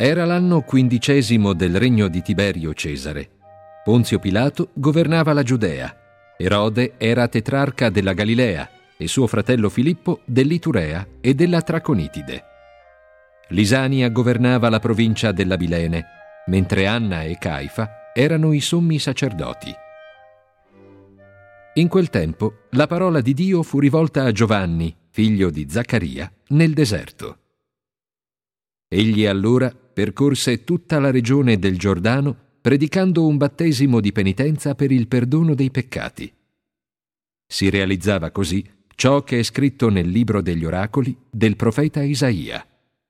Era l'anno 15° del regno di Tiberio Cesare. Ponzio Pilato governava la Giudea. Erode era tetrarca della Galilea e suo fratello Filippo dell'Iturea e della Traconitide. Lisania governava la provincia dell'Abilene, mentre Anna e Caifa erano i sommi sacerdoti. In quel tempo la parola di Dio fu rivolta a Giovanni, figlio di Zaccaria, nel deserto. Egli allora percorse tutta la regione del Giordano predicando un battesimo di penitenza per il perdono dei peccati. Si realizzava così ciò che è scritto nel libro degli oracoli del profeta Isaia.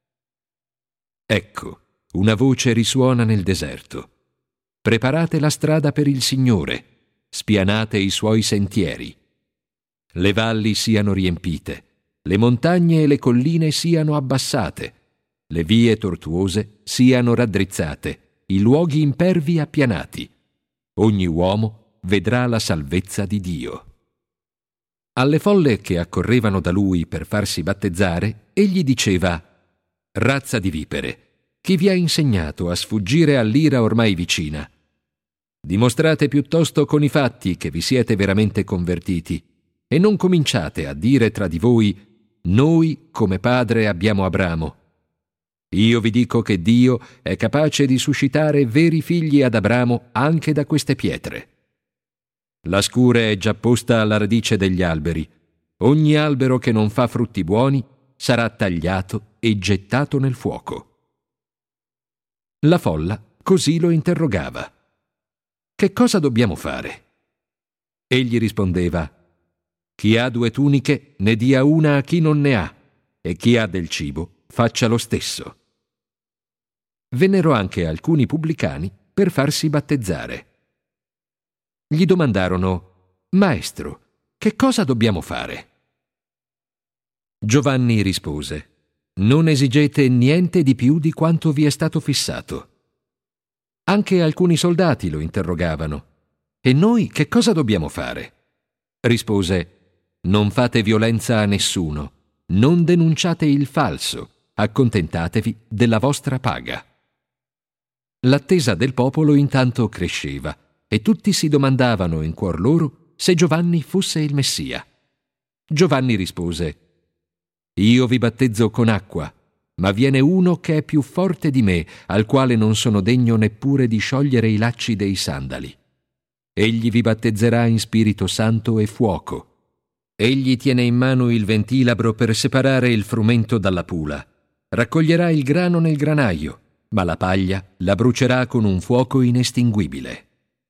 Ecco, una voce risuona nel deserto. Preparate la strada per il Signore, spianate i suoi sentieri. Le valli siano riempite, le montagne e le colline siano abbassate, le vie tortuose siano raddrizzate, i luoghi impervi appianati. Ogni uomo vedrà la salvezza di Dio. Alle folle che accorrevano da lui per farsi battezzare, egli diceva: razza di vipere, chi vi ha insegnato a sfuggire all'ira ormai vicina? Dimostrate piuttosto con i fatti che vi siete veramente convertiti e non cominciate a dire tra di voi: noi come padre abbiamo Abramo. Io vi dico che Dio è capace di suscitare veri figli ad Abramo anche da queste pietre. La scure è già posta alla radice degli alberi. Ogni albero che non fa frutti buoni sarà tagliato e gettato nel fuoco. La folla così lo interrogava: che cosa dobbiamo fare? Egli rispondeva: chi ha 2 tuniche ne dia una a chi non ne ha, e chi ha del cibo faccia lo stesso. Vennero anche alcuni pubblicani per farsi battezzare. Gli domandarono: Maestro, che cosa dobbiamo fare? Giovanni rispose: non esigete niente di più di quanto vi è stato fissato. Anche alcuni soldati lo interrogavano: e noi che cosa dobbiamo fare? Rispose: non fate violenza a nessuno, non denunciate il falso, accontentatevi della vostra paga. L'attesa del popolo intanto cresceva e tutti si domandavano in cuor loro se Giovanni fosse il Messia. Giovanni rispose: io vi battezzo con acqua, ma viene uno che è più forte di me, al quale non sono degno neppure di sciogliere i lacci dei sandali. Egli vi battezzerà in Spirito Santo e fuoco. Egli tiene in mano il ventilabro per separare il frumento dalla pula. Raccoglierà il grano nel granaio, ma la paglia la brucerà con un fuoco inestinguibile.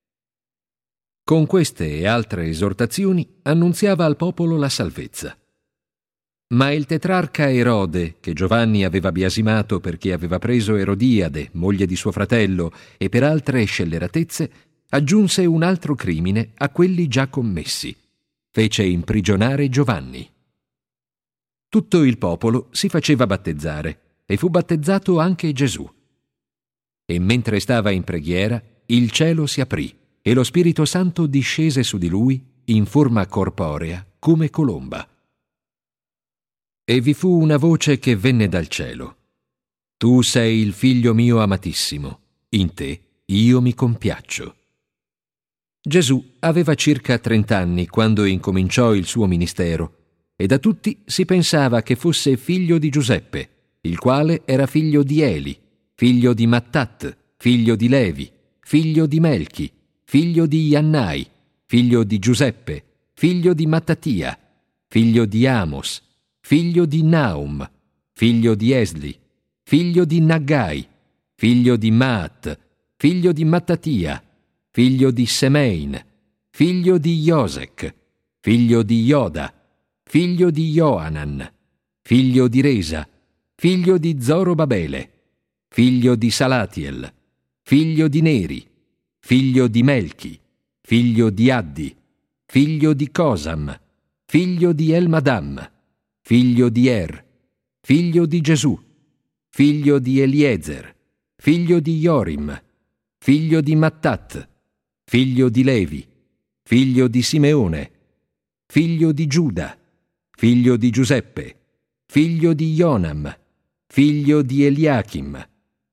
Con queste e altre esortazioni annunziava al popolo la salvezza. Ma il tetrarca Erode, che Giovanni aveva biasimato perché aveva preso Erodiade, moglie di suo fratello, e per altre scelleratezze, aggiunse un altro crimine a quelli già commessi: fece imprigionare Giovanni. Tutto il popolo si faceva battezzare e fu battezzato anche Gesù. E mentre stava in preghiera, il cielo si aprì e lo Spirito Santo discese su di lui in forma corporea come colomba. E vi fu una voce che venne dal cielo: tu sei il figlio mio amatissimo, in te io mi compiaccio. Gesù aveva circa 30 anni quando incominciò il suo ministero, e da tutti si pensava che fosse figlio di Giuseppe, il quale era figlio di Eli, figlio di Mattat, figlio di Levi, figlio di Melchi, figlio di Iannai, figlio di Giuseppe, figlio di Mattatia, figlio di Amos, figlio di Naum, figlio di Esli, figlio di Naggai, figlio di Maat, figlio di Mattatia, figlio di Semein, figlio di Iosec, figlio di Ioda, figlio di Joanan, figlio di Resa, figlio di Zorobabele, figlio di Salatiel, figlio di Neri, figlio di Melchi, figlio di Addi, figlio di Cosam, figlio di Elmadam, figlio di Er, figlio di Gesù, figlio di Eliezer, figlio di Jorim, figlio di Mattat, figlio di Levi, figlio di Simeone, figlio di Giuda, figlio di Giuseppe, figlio di Jonam, figlio di Eliachim,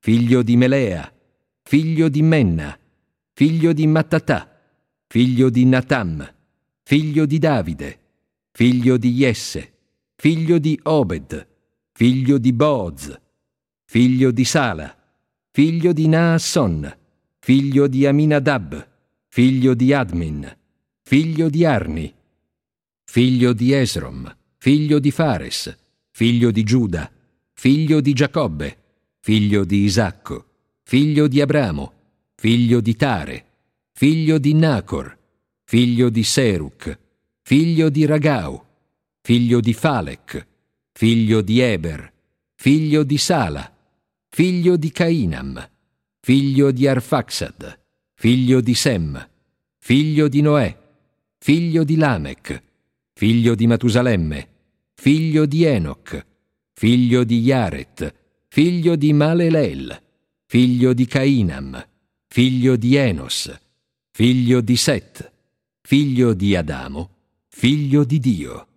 figlio di Melea, figlio di Menna, figlio di Mattatà, figlio di Natam, figlio di Davide, figlio di Jesse, figlio di Obed, figlio di Booz, figlio di Sala, figlio di Naasson, figlio di Aminadab, figlio di Admin, figlio di Arni, figlio di Esrom, figlio di Fares, figlio di Giuda, figlio di Giacobbe, figlio di Isacco, figlio di Abramo, figlio di Tare, figlio di Nacor, figlio di Seruc, figlio di Ragau, figlio di Falec, figlio di Eber, figlio di Sala, figlio di Cainam, figlio di Arfaxad, figlio di Sem, figlio di Noè, figlio di Lamech, figlio di Matusalemme, figlio di Enoch, figlio di Jaret, figlio di Maleleel, figlio di Cainam, figlio di Enos, figlio di Set, figlio di Adamo, figlio di Dio.